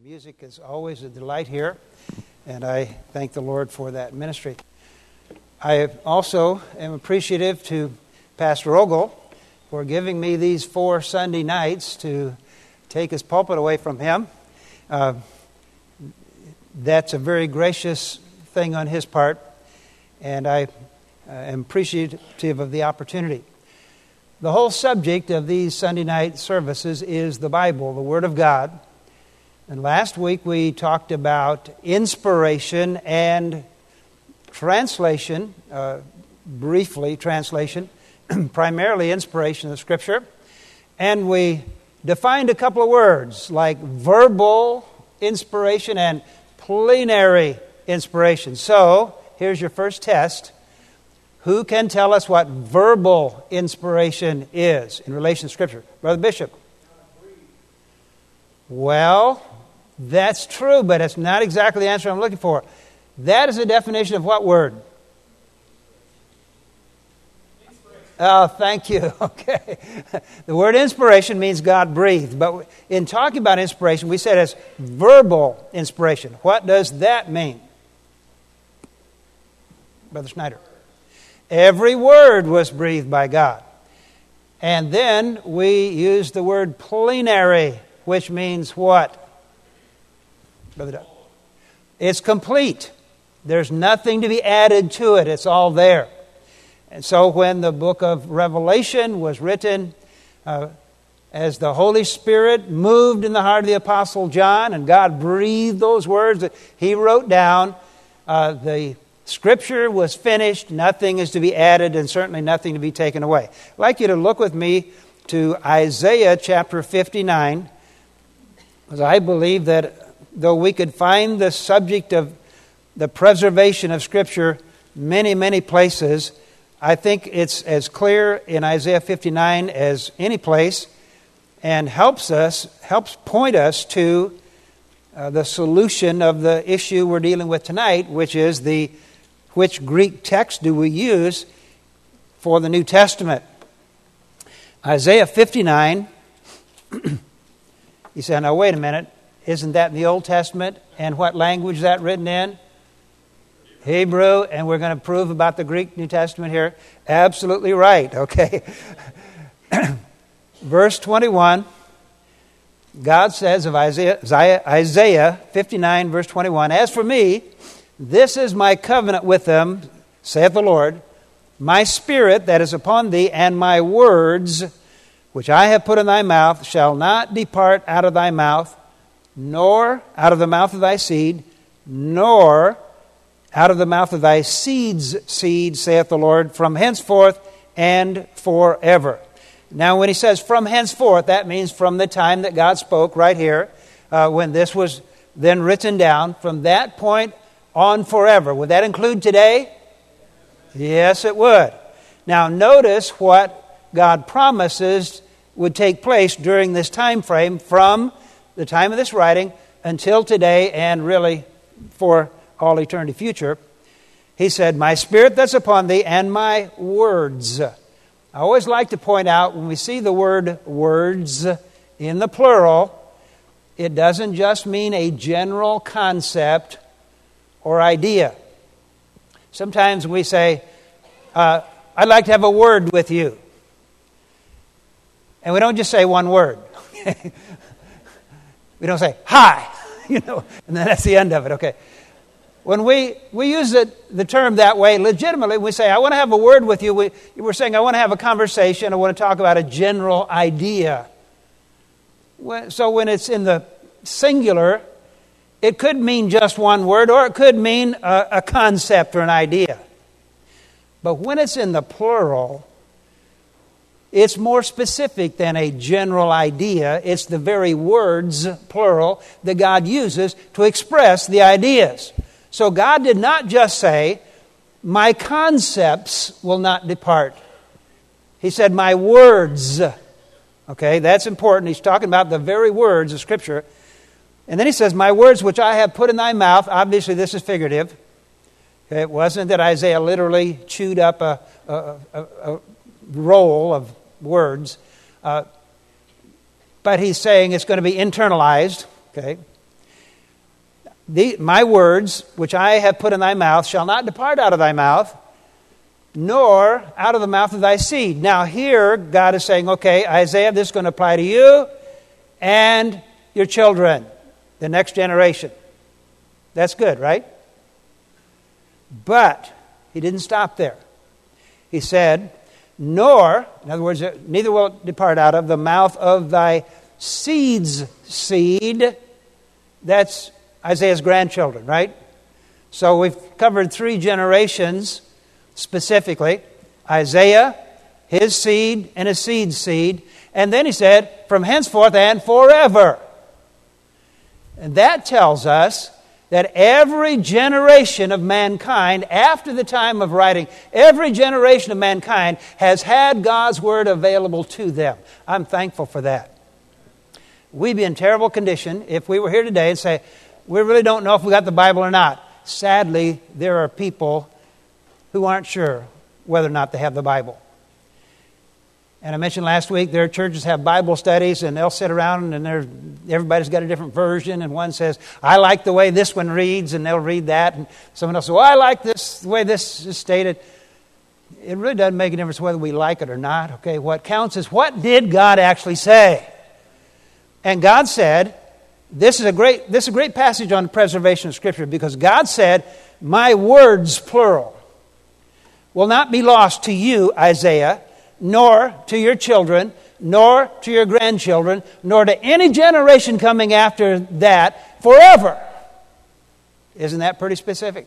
Music is always a delight here, and I thank the Lord for that ministry. I also am appreciative to Pastor Ogle for giving me these 4 Sunday nights to take his pulpit away from him. That's a very gracious thing on his part, and I am appreciative of the opportunity. The whole subject of these Sunday night services is the Bible, the Word of God. And last week we talked about inspiration and translation, briefly translation, primarily inspiration of Scripture. And we defined a couple of words like verbal inspiration and plenary inspiration. So, here's your first test. Who can tell us what verbal inspiration is in relation to Scripture? Brother Bishop. Well, that's true, but it's not exactly the answer I'm looking for. That is a definition of what word? Oh, thank you. Okay. The word inspiration means God breathed. But in talking about inspiration, we said it's verbal inspiration. What does that mean? Brother Schneider. Every word was breathed by God. And then we used the word plenary, which means what? Brother Doug. It's complete. There's nothing to be added to it. It's all there. And so when the book of Revelation was written, as the Holy Spirit moved in the heart of the Apostle John, and God breathed those words that he wrote down, the Scripture was finished. Nothing is to be added, and certainly nothing to be taken away. I'd like you to look with me to Isaiah chapter 59, because I believe that though we could find the subject of the preservation of Scripture many, many places, I think it's as clear in Isaiah 59 as any place, and helps point us to the solution of the issue we're dealing with tonight, which is which Greek text do we use for the New Testament? Isaiah 59, you say, now wait a minute, isn't that in the Old Testament? And what language is that written in? Hebrew, and we're going to prove about the Greek New Testament here. Absolutely right, okay. Verse 21, God says of Isaiah 59, verse 21, "As for me, this is my covenant with them, saith the Lord, my spirit that is upon thee, and my words which I have put in thy mouth shall not depart out of thy mouth, nor out of the mouth of thy seed, nor out of the mouth of thy seed's seed, saith the Lord, from henceforth and forever." Now, when he says from henceforth, that means from the time that God spoke right here, when this was then written down, from that point on forever. Would that include today? Yes, it would. Now, notice what God promises would take place during this time frame from the time of this writing until today and really for all eternity future. He said, "My spirit that's upon thee and my words." I always like to point out when we see the word words in the plural, it doesn't just mean a general concept or idea. Sometimes we say, "I'd like to have a word with you." And we don't just say one word. We don't say, "Hi," and then that's the end of it, okay. When we use the term that way, legitimately, we say, "I want to have a word with you." We're saying, "I want to have a conversation. I want to talk about a general idea." So when it's in the singular, it could mean just one word, or it could mean a concept or an idea. But when it's in the plural, it's more specific than a general idea. It's the very words, plural, that God uses to express the ideas. So God did not just say, "My concepts will not depart." He said, "My words." Okay, that's important. He's talking about the very words of Scripture. And then he says, "My words which I have put in thy mouth." Obviously, this is figurative. Okay, it wasn't that Isaiah literally chewed up a roll of words. But he's saying it's going to be internalized. Okay, My words, which I have put in thy mouth, shall not depart out of thy mouth, nor out of the mouth of thy seed. Now here, God is saying, okay, Isaiah, this is going to apply to you and your children, the next generation. That's good, right? But he didn't stop there. He said, nor, in other words, neither will it depart out of the mouth of thy seed's seed. That's Isaiah's grandchildren, right? So we've covered 3 generations specifically. Isaiah, his seed, and his seed's seed. And then he said, from henceforth and forever. And that tells us that every generation of mankind, after the time of writing, every generation of mankind has had God's Word available to them. I'm thankful for that. We'd be in terrible condition if we were here today and say, we really don't know if we got the Bible or not. Sadly, there are people who aren't sure whether or not they have the Bible. And I mentioned last week, their churches have Bible studies, and they'll sit around and everybody's got a different version, and one says, I like the way this one reads, and they'll read that, and someone else says, well, I like this, the way this is stated. It really doesn't make a difference whether we like it or not. Okay, what counts is what did God actually say? And God said, this is a great passage on the preservation of Scripture, because God said, my words, plural, will not be lost to you, Isaiah, nor to your children, nor to your grandchildren, nor to any generation coming after that forever. Isn't that pretty specific?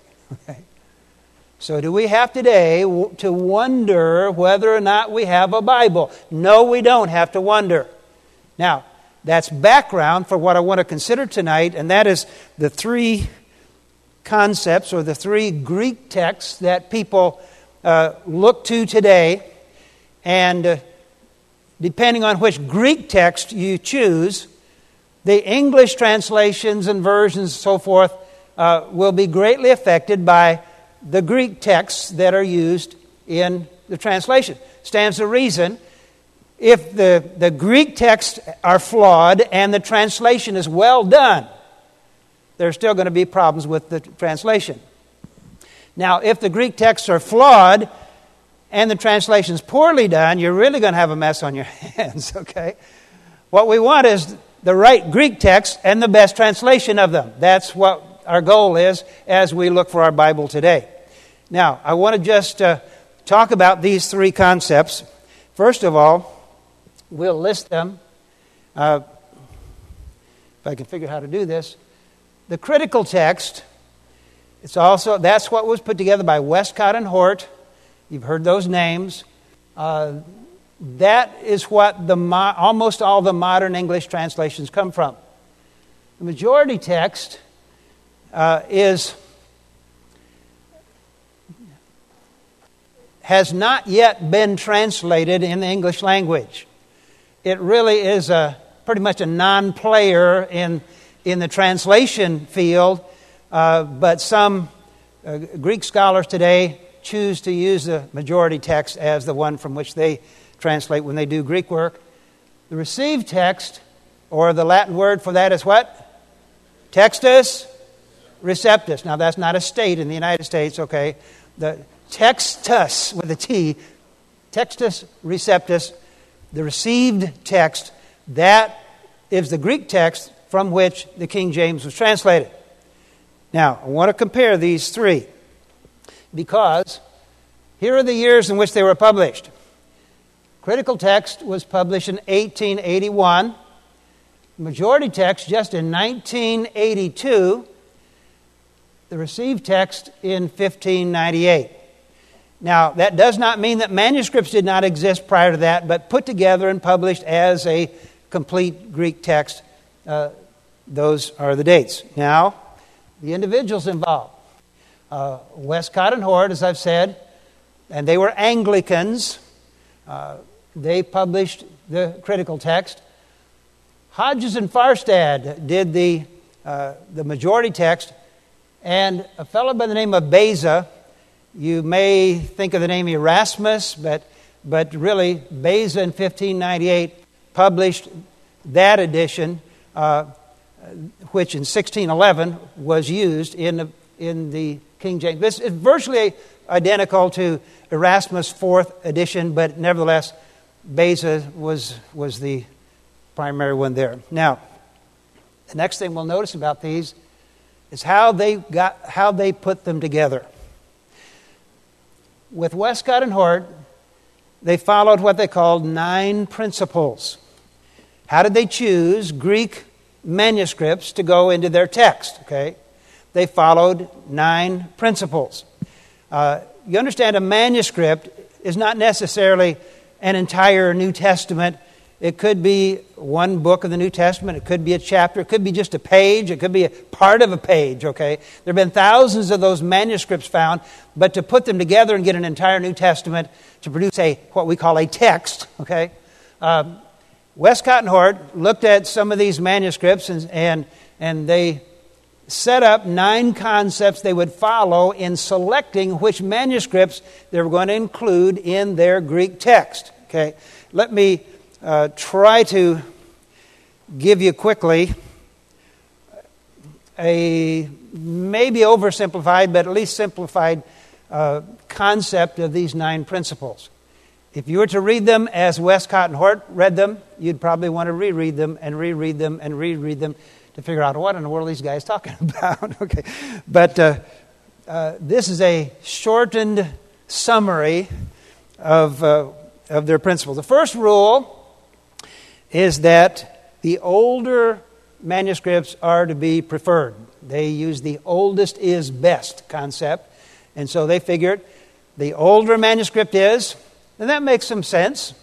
So do we have today to wonder whether or not we have a Bible? No, we don't have to wonder. Now, that's background for what I want to consider tonight, and that is the 3 concepts or the 3 Greek texts that people look to today. And depending on which Greek text you choose, the English translations and versions and so forth will be greatly affected by the Greek texts that are used in the translation. Stands to reason, if the Greek texts are flawed and the translation is well done, there's still going to be problems with the translation. Now, if the Greek texts are flawed and the translation's poorly done, you're really going to have a mess on your hands, okay? What we want is the right Greek text and the best translation of them. That's what our goal is as we look for our Bible today. Now, I want to just talk about these 3 concepts. First of all, we'll list them. If I can figure out how to do this. The critical text, that's what was put together by Westcott and Hort. You've heard those names. That is what almost all the modern English translations come from. The majority text has not yet been translated in the English language. It really is pretty much a non-player in the translation field, but some Greek scholars today choose to use the majority text as the one from which they translate when they do Greek work. The received text, or the Latin word for that is what? Textus receptus. Now that's not a state in the United States, okay? The textus with a T, textus receptus, the received text, that is the Greek text from which the King James was translated. Now, I want to compare these 3. Because here are the years in which they were published. Critical text was published in 1881. Majority text just in 1982. The received text in 1598. Now, that does not mean that manuscripts did not exist prior to that, but put together and published as a complete Greek text. Those are the dates. Now, the individuals involved. Westcott and Hort, as I've said, and they were Anglicans. They published the critical text. Hodges and Farstad did the majority text, and a fellow by the name of Beza, you may think of the name Erasmus, but really Beza in 1598 published that edition. which in 1611 was used in the King James. This is virtually identical to Erasmus' 4th edition, but nevertheless, Beza was the primary one there. Now, the next thing we'll notice about these is how they put them together. With Westcott and Hort, they followed what they called 9 principles. How did they choose Greek manuscripts to go into their text? Okay, they followed 9 principles. You understand, a manuscript is not necessarily an entire New Testament. It could be one book of the New Testament. It could be a chapter. It could be just a page. It could be a part of a page, okay? There have been thousands of those manuscripts found, but to put them together and get an entire New Testament to produce what we call a text, okay? Westcott and Hort looked at some of these manuscripts and they set up 9 concepts they would follow in selecting which manuscripts they were going to include in their Greek text, okay? Let me try to give you quickly a maybe oversimplified, but at least simplified concept of these 9 principles. If you were to read them as Westcott and Hort read them, you'd probably want to reread them and reread them and reread them to figure out what in the world are these guys talking about. Okay, but this is a shortened summary of their principles. The first rule is that the older manuscripts are to be preferred. They use the oldest is best concept. And so they figured the older manuscript is, and that makes some sense.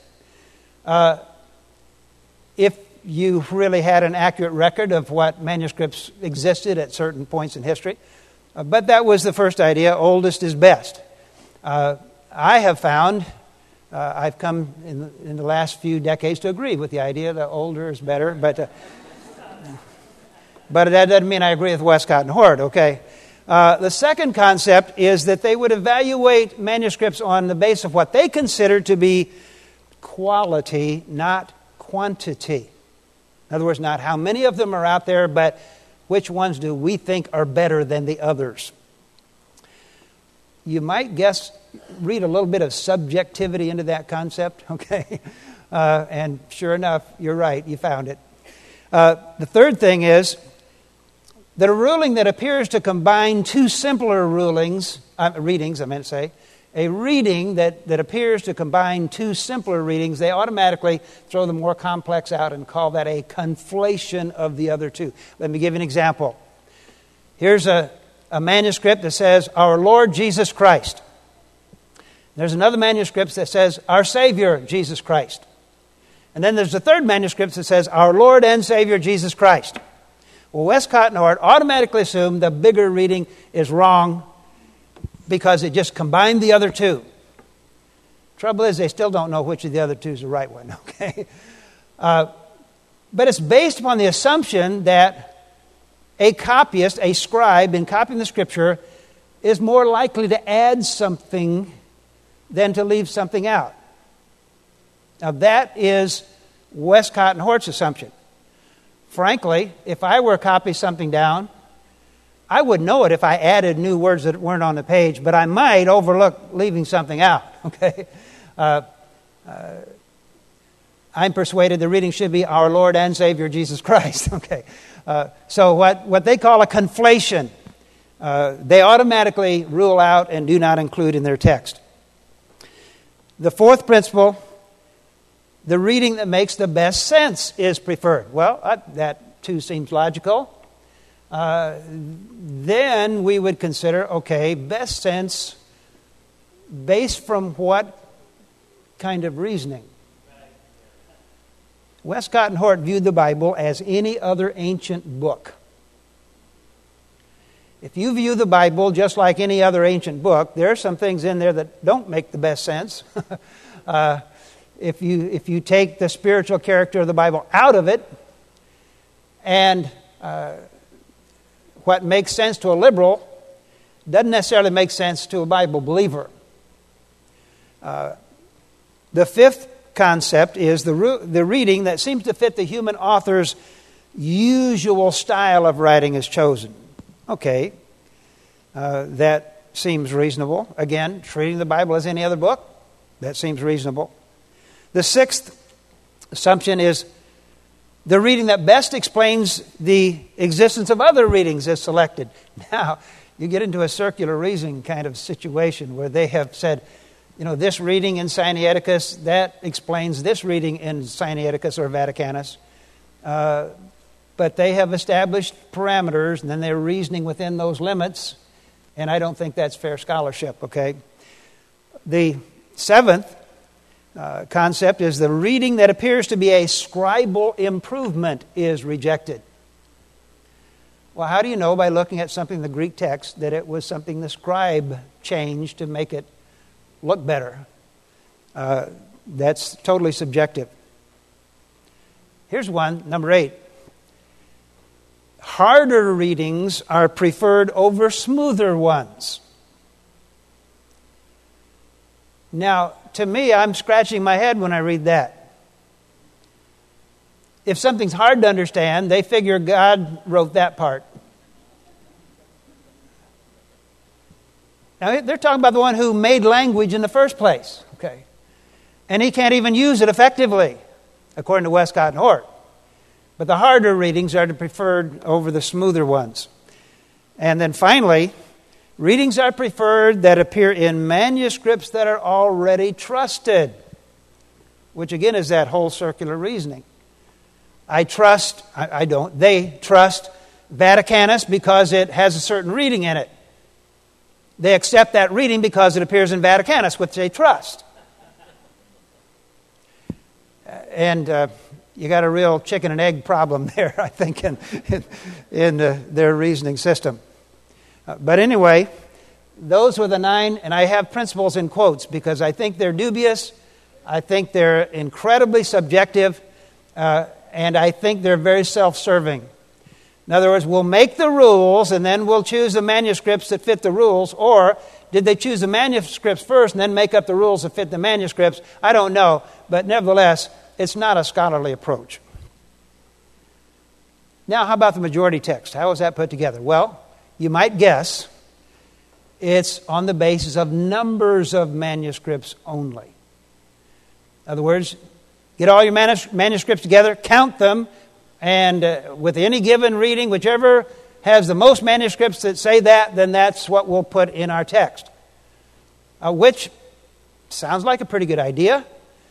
If you really had an accurate record of what manuscripts existed at certain points in history. But that was the first idea, oldest is best. I have found, I've come in the last few decades to agree with the idea that older is better, but that doesn't mean I agree with Westcott and Hort, okay? The second concept is that they would evaluate manuscripts on the basis of what they consider to be quality, not quantity. In other words, not how many of them are out there, but which ones do we think are better than the others. You might read a little bit of subjectivity into that concept, okay? And sure enough, you're right, you found it. The third thing is that a ruling that appears to combine 2 simpler readings, a reading that appears to combine 2 simpler readings, they automatically throw the more complex out and call that a conflation of the other 2. Let me give you an example. Here's a manuscript that says, Our Lord Jesus Christ. There's another manuscript that says, Our Savior Jesus Christ. And then there's a third manuscript that says, Our Lord and Savior Jesus Christ. Well, Westcott and Hort automatically assume the bigger reading is wrong because it just combined the other 2. Trouble is, they still don't know which of the other 2 is the right one, okay? But it's based upon the assumption that a copyist, a scribe, in copying the Scripture, is more likely to add something than to leave something out. Now, that is Westcott and Hort's assumption. Frankly, if I were to copy something down, I would know it if I added new words that weren't on the page, but I might overlook leaving something out, okay? I'm persuaded the reading should be Our Lord and Savior Jesus Christ, okay? So what they call a conflation, they automatically rule out and do not include in their text. The fourth principle, the reading that makes the best sense is preferred. Well, that too seems logical. Then we would consider, okay, best sense based from what kind of reasoning? Westcott and Hort viewed the Bible as any other ancient book. If you view the Bible just like any other ancient book, there are some things in there that don't make the best sense. If you take the spiritual character of the Bible out of it, and what makes sense to a liberal doesn't necessarily make sense to a Bible believer. The fifth concept is the reading that seems to fit the human author's usual style of writing is chosen. Okay, that seems reasonable. Again, treating the Bible as any other book, that seems reasonable. The sixth assumption is the reading that best explains the existence of other readings is selected. Now, you get into a circular reasoning kind of situation where they have said, this reading in Sinaiticus, that explains this reading in Sinaiticus or Vaticanus. But they have established parameters, and then they're reasoning within those limits, and I don't think that's fair scholarship, okay? The seventh concept is the reading that appears to be a scribal improvement is rejected. Well, how do you know by looking at something in the Greek text that it was something the scribe changed to make it look better? That's totally subjective. Here's one, number 8. Harder readings are preferred over smoother ones. Now, to me, I'm scratching my head when I read that. If something's hard to understand, they figure God wrote that part. Now, they're talking about the one who made language in the first place. Okay. And he can't even use it effectively, according to Westcott and Hort. But the harder readings are preferred over the smoother ones. And then finally, readings are preferred that appear in manuscripts that are already trusted, which again is that whole circular reasoning. They trust Vaticanus because it has a certain reading in it. They accept that reading because it appears in Vaticanus, which they trust. And you got a real chicken and egg problem there, I think, in their reasoning system. But anyway, those were the 9, and I have principles in quotes because I think they're dubious, I think they're incredibly subjective, and I think they're very self-serving. In other words, we'll make the rules and then we'll choose the manuscripts that fit the rules, or did they choose the manuscripts first and then make up the rules that fit the manuscripts? I don't know, but nevertheless, it's not a scholarly approach. Now, how about the majority text? How is that put together? Well, you might guess it's on the basis of numbers of manuscripts only. In other words, get all your manuscripts together, count them, and with any given reading, whichever has the most manuscripts that say that, then that's what we'll put in our text. Which sounds like a pretty good idea.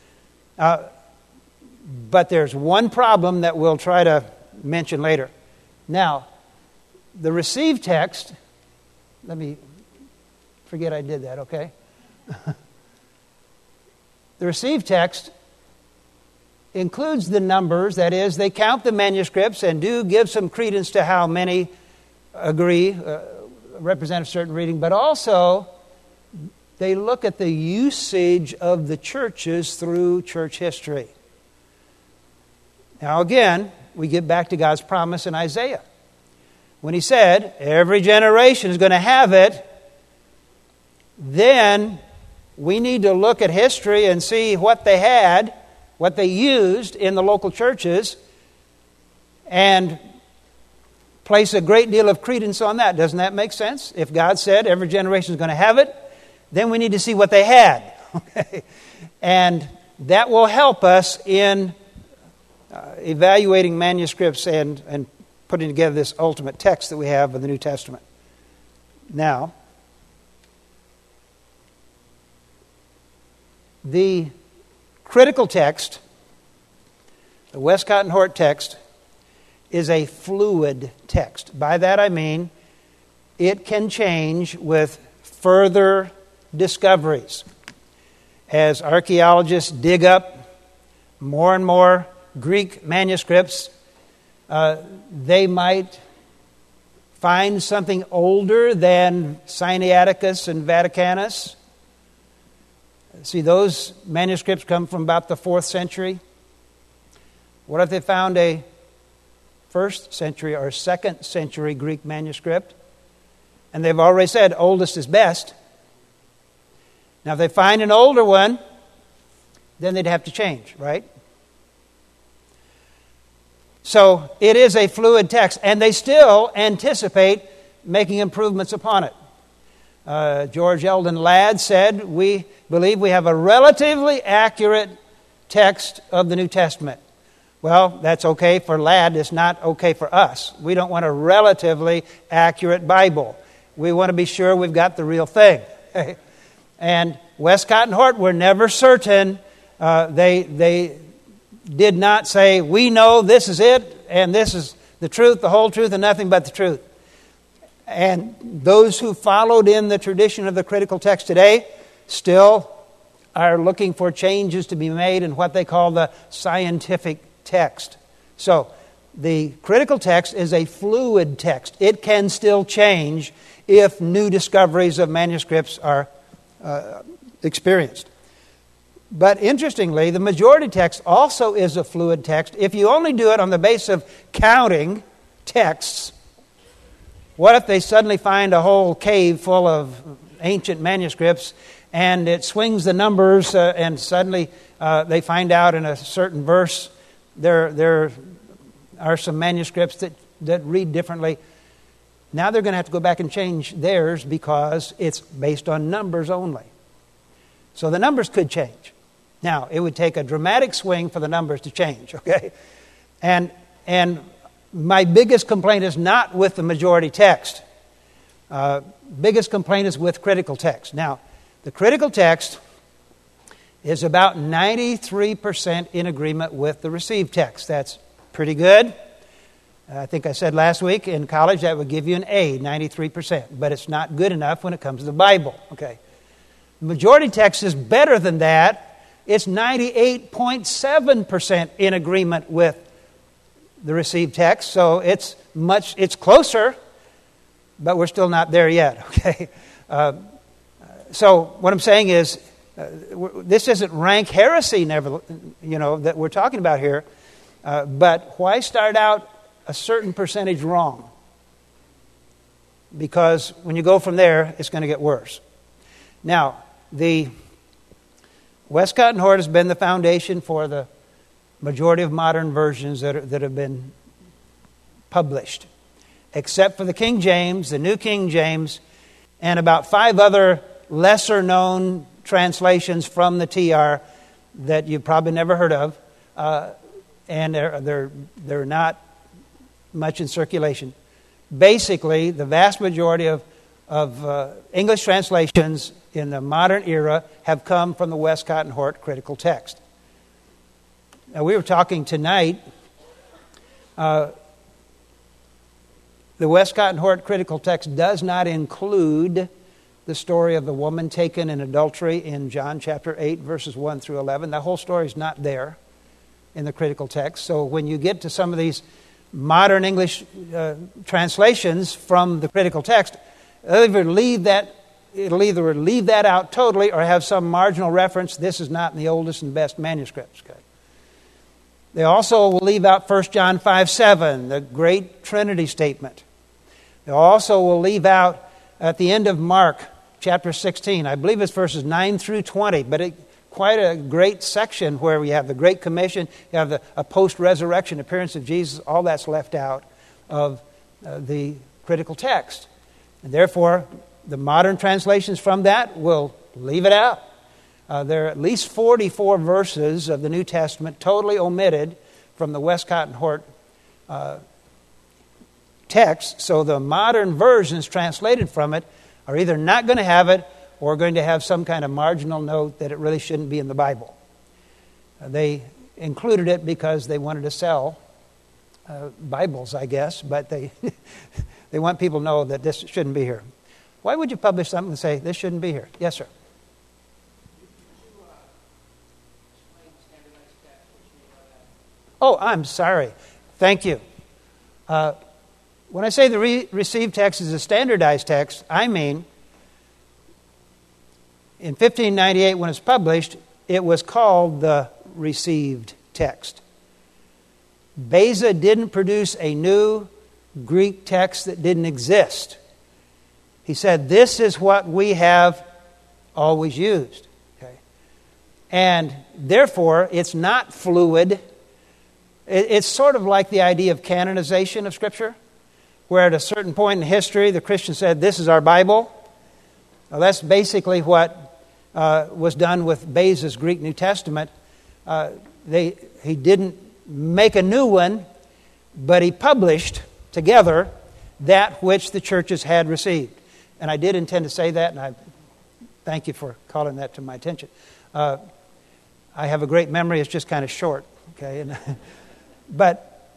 But there's one problem that we'll try to mention later. Now, the received text, let me forget I did that, okay? The received text includes the numbers, that is, they count the manuscripts and do give some credence to how many agree, represent a certain reading, but also they look at the usage of the churches through church history. Now again, we get back to God's promise in Isaiah. When he said, every generation is going to have it, then we need to look at history and see what they had, what they used in the local churches, and place a great deal of credence on that. Doesn't that make sense? If God said every generation is going to have it, then we need to see what they had. Okay? And that will help us in evaluating manuscripts and putting together this ultimate text that we have of the New Testament. Now, the critical text, the Westcott and Hort text, is a fluid text. By that I mean it can change with further discoveries. As archaeologists dig up more and more Greek manuscripts, they might find something older than Sinaiticus and Vaticanus. See, those manuscripts come from about the 4th century. What if they found a 1st century or 2nd century Greek manuscript? And they've already said oldest is best. Now, if they find an older one, then they'd have to change, right? So it is a fluid text, and they still anticipate making improvements upon it. George Eldon Ladd said, "We believe we have a relatively accurate text of the New Testament." Well, that's okay for Ladd. It's not okay for us. We don't want a relatively accurate Bible. We want to be sure we've got the real thing. And Westcott and Hort were never certain. They did not say, "We know this is it, and this is the truth, the whole truth, and nothing but the truth." And those who followed in the tradition of the critical text today still are looking for changes to be made in what they call the scientific text. So the critical text is a fluid text. It can still change if new discoveries of manuscripts are experienced. But interestingly, the majority text also is a fluid text. If you only do it on the basis of counting texts, what if they suddenly find a whole cave full of ancient manuscripts and it swings the numbers and suddenly they find out in a certain verse there are some manuscripts that read differently. Now they're going to have to go back and change theirs because it's based on numbers only. So the numbers could change. Now, it would take a dramatic swing for the numbers to change, okay? And my biggest complaint is not with the majority text. Biggest complaint is with critical text. Now, the critical text is about 93% in agreement with the received text. That's pretty good. I think I said last week in college that would give you an A, 93%. But it's not good enough when it comes to the Bible. Okay. The majority text is better than that. It's 98.7% in agreement with the received text. So it's closer, but we're still not there yet. Okay. So what I'm saying is, this isn't rank heresy, that we're talking about here. But why start out a certain percentage wrong? Because when you go from there, it's going to get worse. Now, the Westcott and Hort has been the foundation for the majority of modern versions that have been published, except for the King James, the New King James, and about 5 other lesser-known translations from the TR that you've probably never heard of, and they're not much in circulation. Basically, the vast majority of English translations in the modern era have come from the Westcott and Hort critical text. Now, we were talking tonight. The Westcott and Hort critical text does not include the story of the woman taken in adultery in John chapter 8, verses 1 through 11. The whole story is not there in the critical text. So when you get to some of these modern English translations from the critical text, it'll either leave that out totally or have some marginal reference. This is not in the oldest and best manuscripts. Okay. They also will leave out 1 John 5:7, the great Trinity statement. They also will leave out at the end of Mark chapter 16, I believe it's verses 9 through 20, but quite a great section where we have the Great Commission, you have a post-resurrection appearance of Jesus, all that's left out of the critical text. And therefore, the modern translations from that will leave it out. There are at least 44 verses of the New Testament totally omitted from the Westcott and Hort text, so the modern versions translated from it are either not going to have it or going to have some kind of marginal note that it really shouldn't be in the Bible. They included it because they wanted to sell Bibles, I guess, but they they want people to know that this shouldn't be here. Why would you publish something and say this shouldn't be here? Yes, sir. Oh, I'm sorry. Thank you. When I say the received text is a standardized text, I mean in 1598 when it's published, it was called the received text. Beza didn't produce a new Greek text that didn't exist. He said, this is what we have always used. Okay? And therefore, it's not fluid. It's sort of like the idea of canonization of Scripture, where at a certain point in history, the Christians said, this is our Bible. Well, that's basically what was done with Beza's Greek New Testament. He didn't make a new one, but he published together that which the churches had received. And I did intend to say that, and I thank you for calling that to my attention. I have a great memory. It's just kind of short, okay? But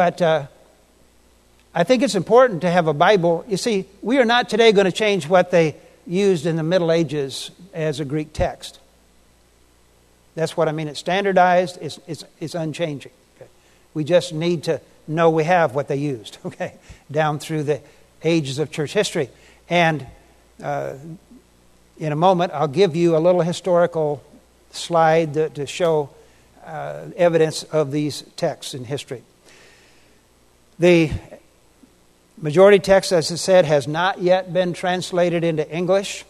I think it's important to have a Bible. You see, we are not today going to change what they used in the Middle Ages as a Greek text. That's what I mean. It's standardized. It's unchanging. Okay? We just need to know we have what they used, okay, down through the ages of church history. And in a moment, I'll give you a little historical slide to show evidence of these texts in history. The majority text, as I said, has not yet been translated into English.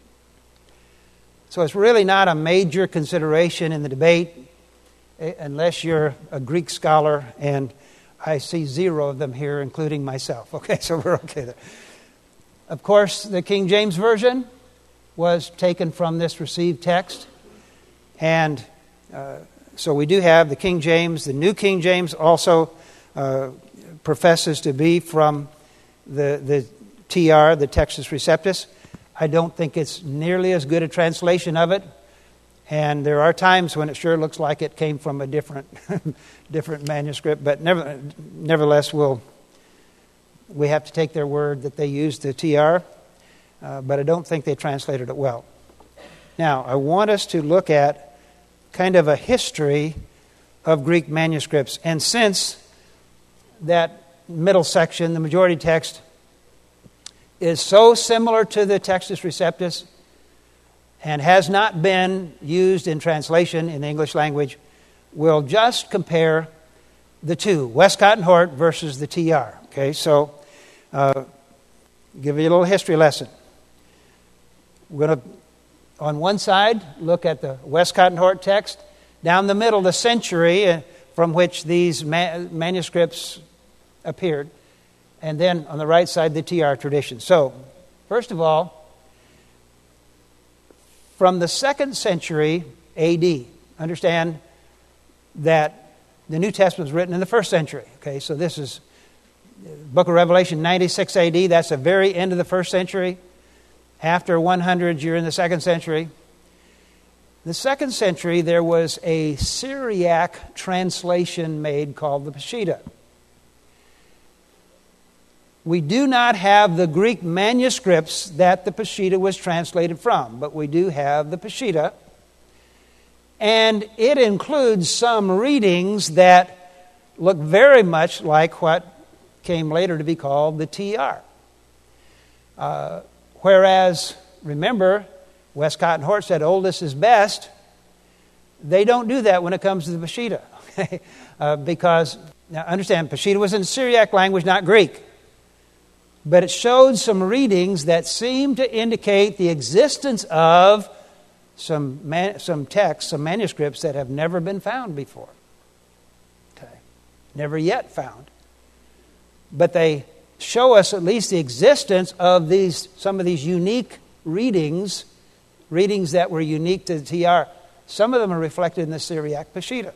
So it's really not a major consideration in the debate unless you're a Greek scholar, and I see 0 of them here, including myself. Okay, so we're okay there. Of course, the King James Version was taken from this received text. And so we do have the King James. The New King James also professes to be from the TR, the Textus Receptus. I don't think it's nearly as good a translation of it. And there are times when it sure looks like it came from a different manuscript. But nevertheless, we have to take their word that they used the TR. But I don't think they translated it well. Now, I want us to look at kind of a history of Greek manuscripts. And since that middle section, the majority text, is so similar to the Textus Receptus and has not been used in translation in the English language, we'll just compare the two, Westcott and Hort versus the TR. Okay, so give you a little history lesson. We're going to, on one side, look at the Westcott and Hort text. Down the middle, the century from which these manuscripts appeared. And then on the right side, the TR tradition. So, first of all, from the 2nd century A.D., understand that the New Testament was written in the 1st century. Okay, so this is Book of Revelation, 96 A.D. That's the very end of the 1st century. After 100, you're in the 2nd century. The 2nd century, there was a Syriac translation made called the Peshitta. We do not have the Greek manuscripts that the Peshitta was translated from, but we do have the Peshitta. And it includes some readings that look very much like what came later to be called the TR. Whereas, remember, Westcott and Hort said oldest is best. They don't do that when it comes to the Peshitta. Okay? Because, now understand, Peshitta was in Syriac language, not Greek. But it showed some readings that seemed to indicate the existence of some texts, some manuscripts that have never been found before. Okay. Never yet found. But they show us at least the existence of some of these unique readings that were unique to the TR. Some of them are reflected in the Syriac Peshitta.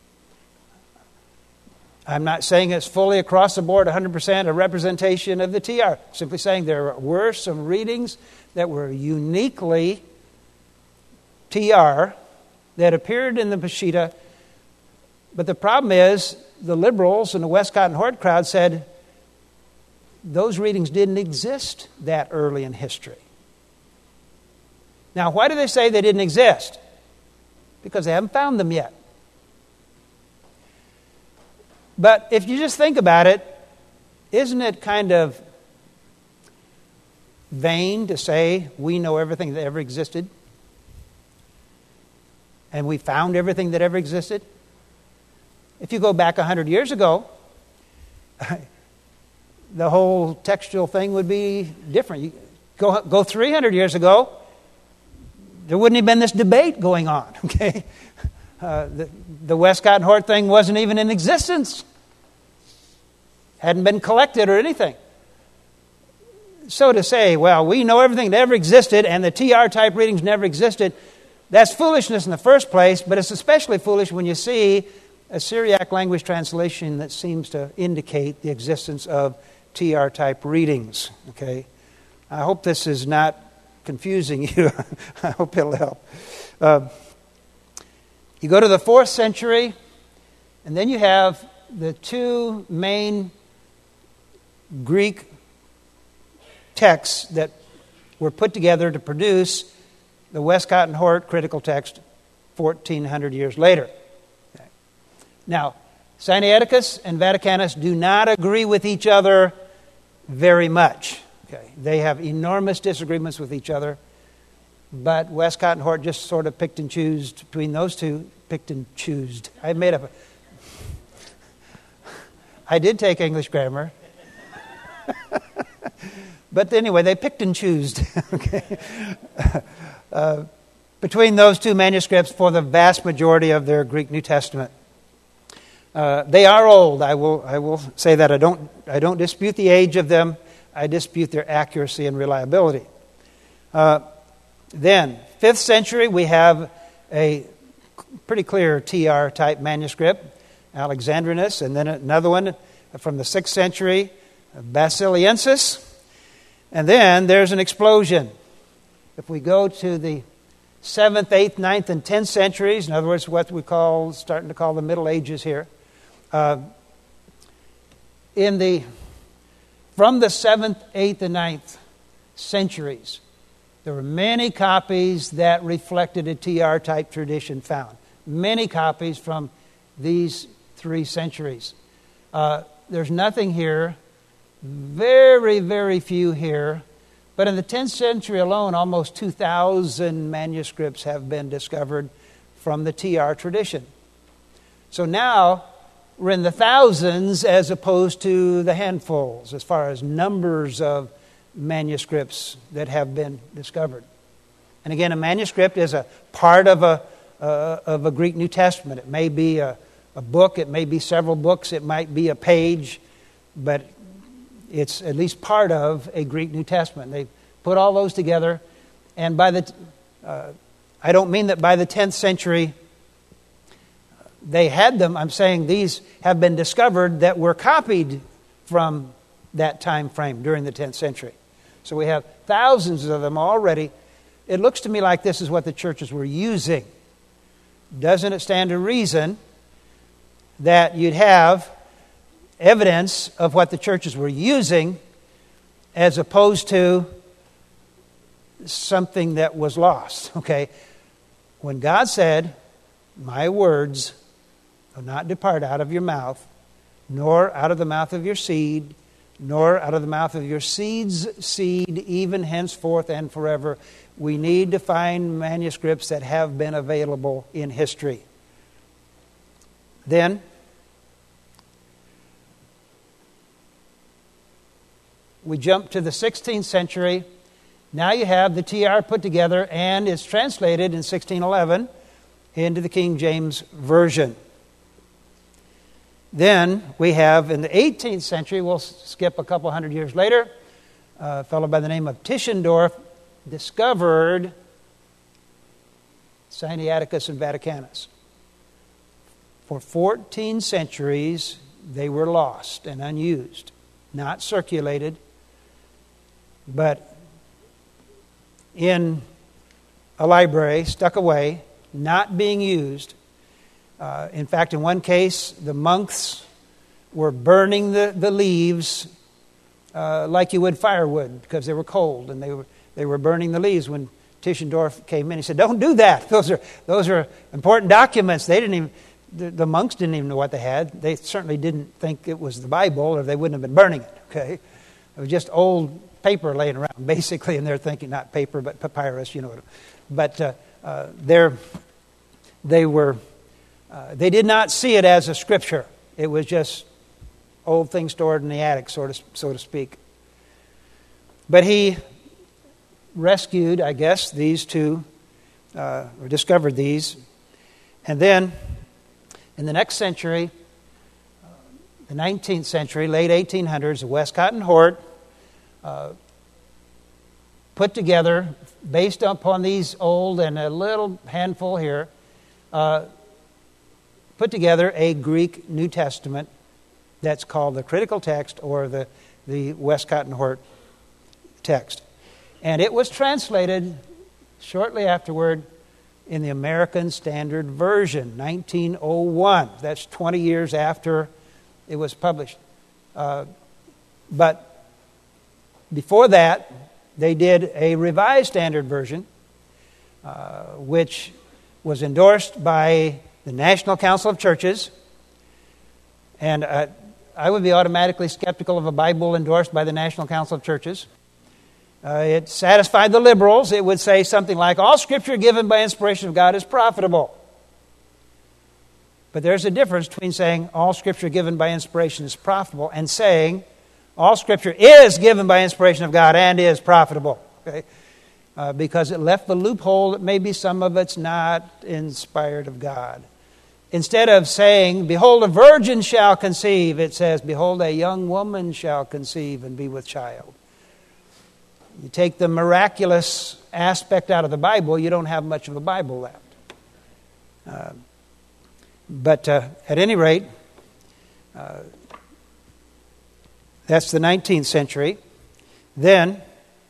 I'm not saying it's fully across the board, 100% a representation of the TR. Simply saying there were some readings that were uniquely TR that appeared in the Peshitta. But the problem is the liberals and the Westcott and Hort crowd said those readings didn't exist that early in history. Now, why do they say they didn't exist? Because they haven't found them yet. But if you just think about it, isn't it kind of vain to say we know everything that ever existed? And we found everything that ever existed? If you go back 100 years ago, the whole textual thing would be different. You go 300 years ago, there wouldn't have been this debate going on, okay? The Westcott and Hort thing wasn't even in existence. Hadn't been collected or anything. So to say, well, we know everything that ever existed and the TR type readings never existed, that's foolishness in the first place, but it's especially foolish when you see a Syriac language translation that seems to indicate the existence of TR type readings. Okay, I hope this is not confusing you. I hope it'll help. You go to the 4th century, and then you have the two main Greek texts that were put together to produce the Westcott and Hort critical text 1,400 years later. Okay. Now, Sinaiticus and Vaticanus do not agree with each other very much. Okay. They have enormous disagreements with each other, but Westcott and Hort just sort of picked and chose between those two. Picked and chose. I made up I did take English grammar. But anyway, they picked and chose. Okay. Between those two manuscripts for the vast majority of their Greek New Testament. They are old. I will say that. I don't dispute the age of them. I dispute their accuracy and reliability. Then, 5th century, we have a pretty clear TR type manuscript, Alexandrinus, and then another one from the 6th century, Basiliensis. And then there's an explosion. If we go to the 7th, 8th, 9th, and 10th centuries, in other words, what we starting to call the Middle Ages here, from the 7th, 8th, and 9th centuries, there were many copies that reflected a TR type tradition found. Many copies from these 3 centuries. There's nothing here. Very, very few here. But in the 10th century alone, almost 2,000 manuscripts have been discovered from the TR tradition. So now we're in the thousands as opposed to the handfuls as far as numbers of manuscripts that have been discovered. And again, a manuscript is a part of a Greek New Testament. It may be a book, it may be several books, it might be a page, but it's at least part of a Greek New Testament. They put all those together, and I don't mean that by the 10th century they had them. I'm saying these have been discovered that were copied from that time frame during the 10th century. So we have thousands of them already. It looks to me like this is what the churches were using. Doesn't it stand to reason that you'd have evidence of what the churches were using as opposed to something that was lost? Okay. When God said, "My words will not depart out of your mouth, nor out of the mouth of your seed, nor out of the mouth of your seed's seed, even henceforth and forever," we need to find manuscripts that have been available in history. Then we jump to the 16th century. Now you have the TR put together, and it's translated in 1611 into the King James Version. Then we have in the 18th century, we'll skip a couple hundred years later, a fellow by the name of Tischendorf discovered Sinaiticus and Vaticanus. For 14 centuries, they were lost and unused, not circulated, but in a library, stuck away, not being used. In fact, in one case, the monks were burning the leaves like you would firewood because they were cold, and they were burning the leaves. When Tischendorf came in, he said, "Don't do that. Those are important documents." The monks didn't even know what they had. They certainly didn't think it was the Bible, or they wouldn't have been burning it. Okay, it was just old paper laying around, basically, and they're thinking not paper but papyrus, you know. But they did not see it as a scripture. It was just old things stored in the attic, so to speak. But he rescued, I guess, these two, or discovered these. And then, in the next century, the 19th century, late 1800s, Westcott and Hort put together, based upon these old and a little handful here, put together a Greek New Testament that's called the Critical Text, or the Westcott and Hort text. And it was translated shortly afterward in the American Standard Version, 1901. That's 20 years after it was published. But before that, they did a Revised Standard Version, which was endorsed by the National Council of Churches. And I would be automatically skeptical of a Bible endorsed by the National Council of Churches. It satisfied the liberals. It would say something like, all Scripture given by inspiration of God is profitable. But there's a difference between saying all Scripture given by inspiration is profitable and saying all Scripture is given by inspiration of God and is profitable. Okay? Because it left the loophole that maybe some of it's not inspired of God. Instead of saying, behold, a virgin shall conceive, it says, behold, a young woman shall conceive and be with child. You take the miraculous aspect out of the Bible, you don't have much of a Bible left. But at any rate, that's the 19th century. Then,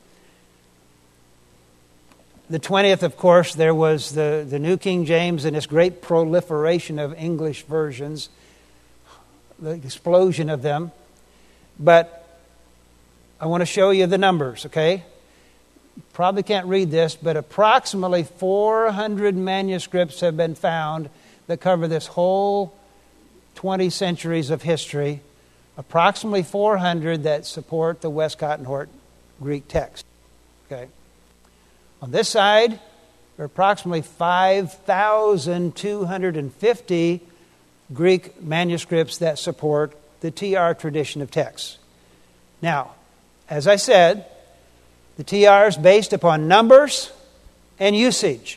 the 20th, of course, there was the New King James and this great proliferation of English versions, the explosion of them. But I want to show you the numbers, okay? Probably can't read this, but approximately 400 manuscripts have been found that cover this whole 20 centuries of history. Approximately 400 that support the Westcott and Hort Greek text, okay? On this side, there are approximately 5,250 Greek manuscripts that support the TR tradition of texts. Now, as I said, the TR is based upon numbers and usage.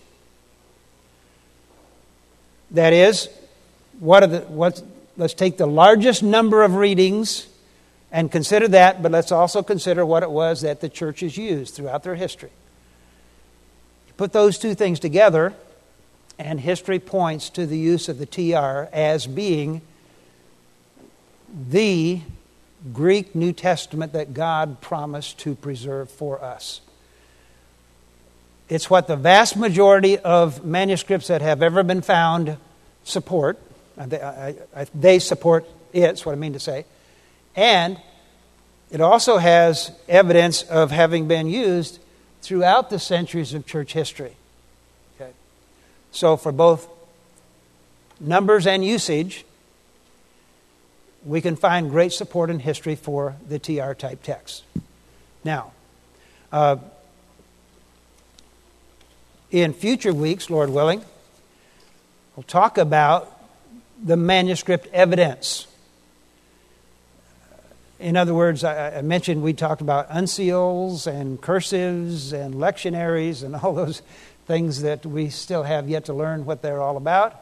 That is, let's take the largest number of readings and consider that, but let's also consider what it was that the churches used throughout their history. Put those two things together, and history points to the use of the TR as being the Greek New Testament that God promised to preserve for us. It's what the vast majority of manuscripts that have ever been found support. They support it, that's what I mean to say. And it also has evidence of having been used throughout the centuries of church history. Okay. So for both numbers and usage, we can find great support in history for the TR type text. Now, in future weeks, Lord willing, we'll talk about the manuscript evidence. In other words, I mentioned we talked about uncials and cursives and lectionaries and all those things that we still have yet to learn what they're all about.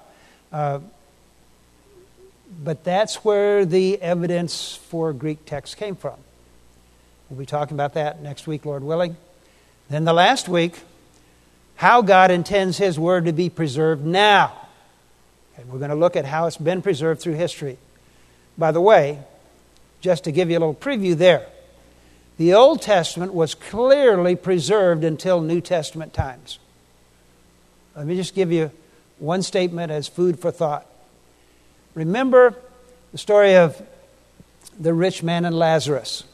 But that's where the evidence for Greek text came from. We'll be talking about that next week, Lord willing. Then the last week, how God intends His Word to be preserved now. And we're going to look at how it's been preserved through history. By the way, just to give you a little preview there, the Old Testament was clearly preserved until New Testament times. Let me just give you one statement as food for thought. Remember the story of the rich man and Lazarus.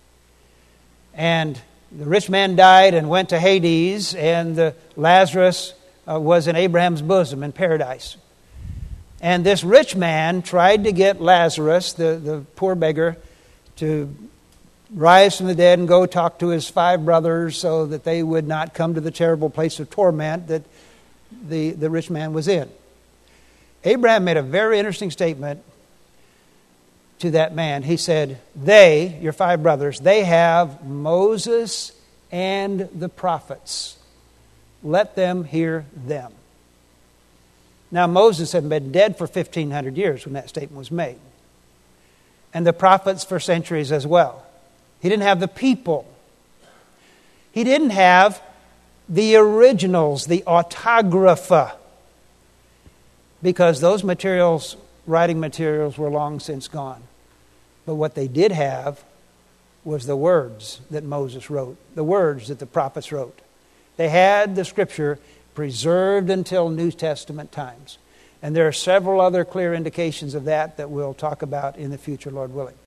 And the rich man died and went to Hades, and Lazarus was in Abraham's bosom in paradise. And this rich man tried to get Lazarus, the poor beggar, to rise from the dead and go talk to his 5 brothers so that they would not come to the terrible place of torment that the rich man was in. Abraham made a very interesting statement to that man. He said, they, your 5 brothers, they have Moses and the prophets. Let them hear them. Now, Moses had been dead for 1,500 years when that statement was made. And the prophets for centuries as well. He didn't have the people. He didn't have the originals, the autographa, because those materials, writing materials, were long since gone. But what they did have was the words that Moses wrote, the words that the prophets wrote. They had the Scripture preserved until New Testament times. And there are several other clear indications of that we'll talk about in the future, Lord willing.